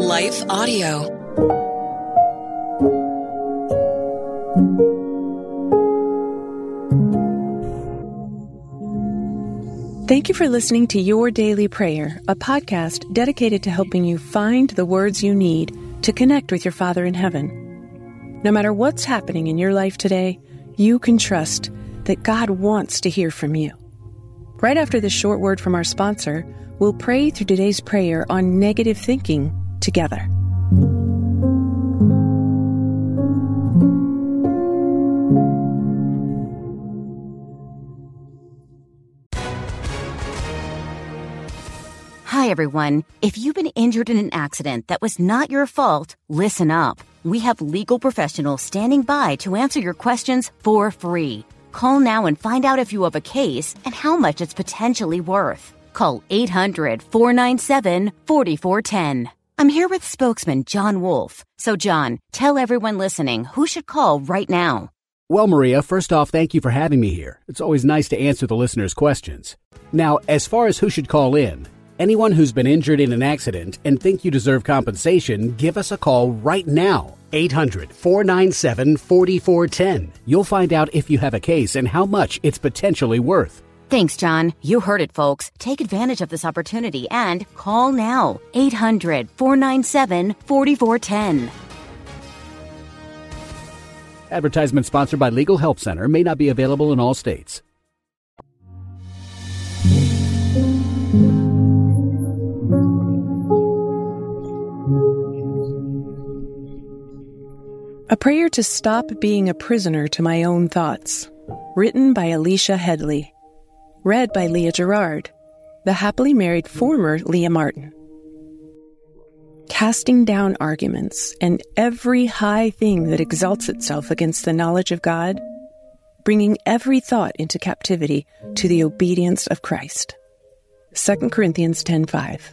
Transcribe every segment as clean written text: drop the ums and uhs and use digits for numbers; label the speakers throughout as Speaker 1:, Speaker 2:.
Speaker 1: Life Audio.
Speaker 2: Thank you for listening to Your Daily Prayer, a podcast dedicated to helping you find the words you need to connect with your Father in heaven. No matter what's happening in your life today, you can trust that God wants to hear from you. Right after this short word from our sponsor, we'll pray through today's prayer on negative thinking together.
Speaker 3: Hi, everyone. If you've been injured in an accident that was not your fault, listen up. We have legal professionals standing by to answer your questions for free. Call now and find out if you have a case and how much it's potentially worth. Call 800-497-4410. I'm here with spokesman John Wolf. So, John, tell everyone listening who should call right now.
Speaker 4: Well, Maria, first off, thank you for having me here. It's always nice to answer the listeners' questions. Now, as far as who should call in, anyone who's been injured in an accident and think you deserve compensation, give us a call right now. 800-497-4410. You'll find out if you have a case and how much it's potentially worth.
Speaker 3: Thanks, John. You heard it, folks. Take advantage of this opportunity and call now. 800-497-4410.
Speaker 4: Advertisement sponsored by Legal Help Center. May not be available in all states.
Speaker 2: A prayer to stop being a prisoner to my own thoughts. Written by Alicia Headley. Read by Leah Gerard, the happily married former Leah Martin. Casting down arguments and every high thing that exalts itself against the knowledge of God, bringing every thought into captivity to the obedience of Christ. 2 Corinthians 10:5.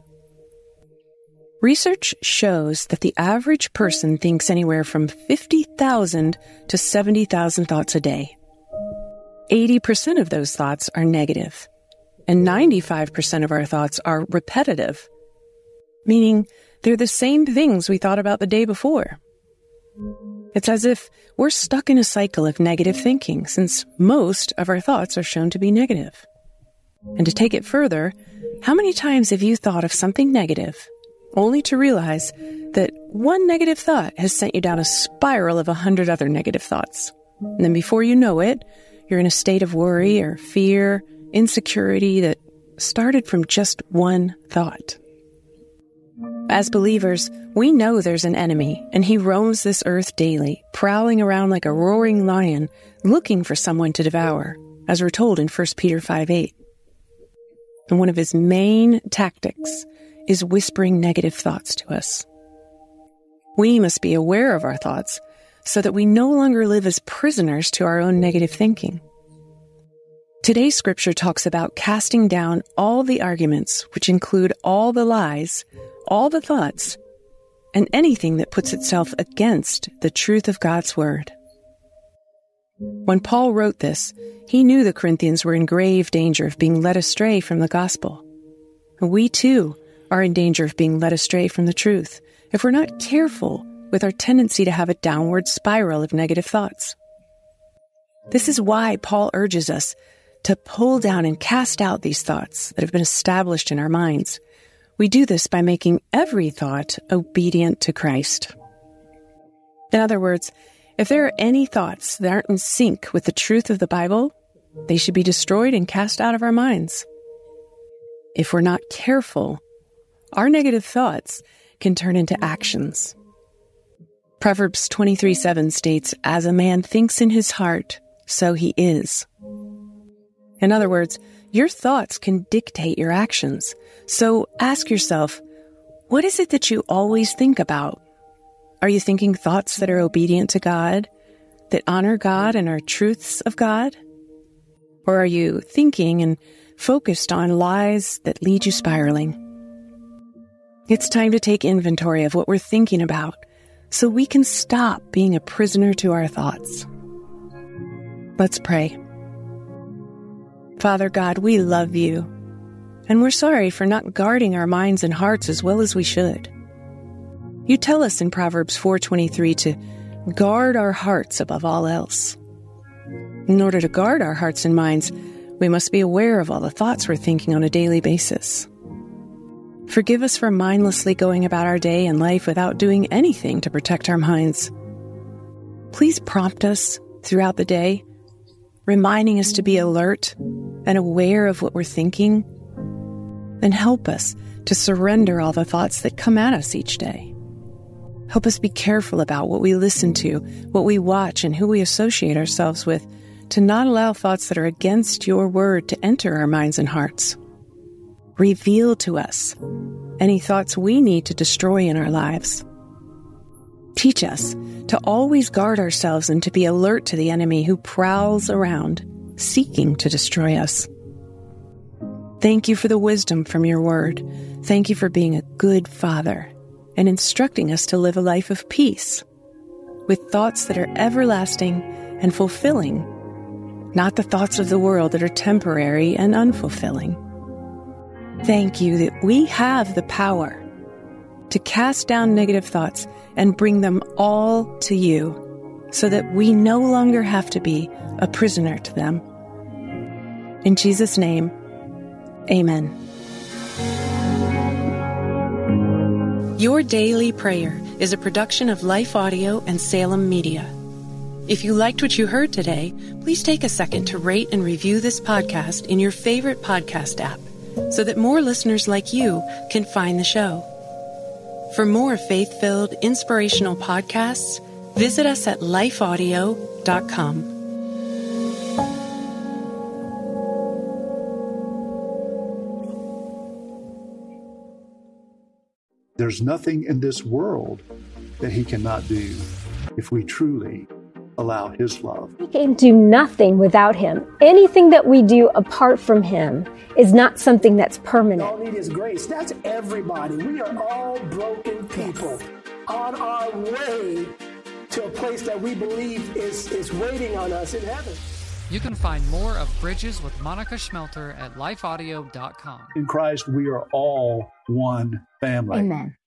Speaker 2: Research shows that the average person thinks anywhere from 50,000 to 70,000 thoughts a day. 80% of those thoughts are negative, and 95% of our thoughts are repetitive, meaning they're the same things we thought about the day before. It's as if we're stuck in a cycle of negative thinking, since most of our thoughts are shown to be negative. And to take it further, how many times have you thought of something negative only to realize that one negative thought has sent you down a spiral of 100 other negative thoughts? And then before you know it, you're in a state of worry or fear, insecurity that started from just one thought. As believers, we know there's an enemy, and he roams this earth daily, prowling around like a roaring lion, looking for someone to devour, as we're told in 1 Peter 5:8. And one of his main tactics is whispering negative thoughts to us. We must be aware of our thoughts so that we no longer live as prisoners to our own negative thinking. Today's scripture talks about casting down all the arguments, which include all the lies, all the thoughts, and anything that puts itself against the truth of God's word. When Paul wrote this, he knew the Corinthians were in grave danger of being led astray from the gospel. We too are in danger of being led astray from the truth if we're not careful with our tendency to have a downward spiral of negative thoughts. This is why Paul urges us to pull down and cast out these thoughts that have been established in our minds. We do this by making every thought obedient to Christ. In other words, if there are any thoughts that aren't in sync with the truth of the Bible, they should be destroyed and cast out of our minds. If we're not careful, our negative thoughts can turn into actions. Proverbs 23:7 states, "As a man thinks in his heart, so he is." In other words, your thoughts can dictate your actions. So ask yourself, what is it that you always think about? Are you thinking thoughts that are obedient to God, that honor God and are truths of God? Or are you thinking and focused on lies that lead you spiraling? It's time to take inventory of what we're thinking about so we can stop being a prisoner to our thoughts. Let's pray. Father God, we love you, and we're sorry for not guarding our minds and hearts as well as we should. You tell us in Proverbs 4:23 to guard our hearts above all else. In order to guard our hearts and minds, we must be aware of all the thoughts we're thinking on a daily basis. Forgive us for mindlessly going about our day and life without doing anything to protect our minds. Please prompt us throughout the day, reminding us to be alert and aware of what we're thinking, and help us to surrender all the thoughts that come at us each day. Help us be careful about what we listen to, what we watch, and who we associate ourselves with, to not allow thoughts that are against your word to enter our minds and hearts. Reveal to us any thoughts we need to destroy in our lives. Teach us to always guard ourselves and to be alert to the enemy who prowls around, seeking to destroy us. Thank you for the wisdom from your word. Thank you for being a good Father and instructing us to live a life of peace, with thoughts that are everlasting and fulfilling, not the thoughts of the world that are temporary and unfulfilling. Thank you that we have the power to cast down negative thoughts and bring them all to you, so that we no longer have to be a prisoner to them. In Jesus' name, amen. Your Daily Prayer is a production of Life Audio and Salem Media. If you liked what you heard today, please take a second to rate and review this podcast in your favorite podcast app, so that more listeners like you can find the show. For more faith-filled, inspirational podcasts, visit us at lifeaudio.com.
Speaker 1: There's nothing in this world that he cannot do if we truly allow his love.
Speaker 5: We can do nothing without him. Anything that we do apart from him is not something that's permanent.
Speaker 6: All need is grace. That's everybody. We are all broken people on our way to a place that we believe is waiting on us in heaven.
Speaker 7: You can find more of Bridges with Monica Schmelter at lifeaudio.com.
Speaker 1: In Christ, we are all one family.
Speaker 5: Amen.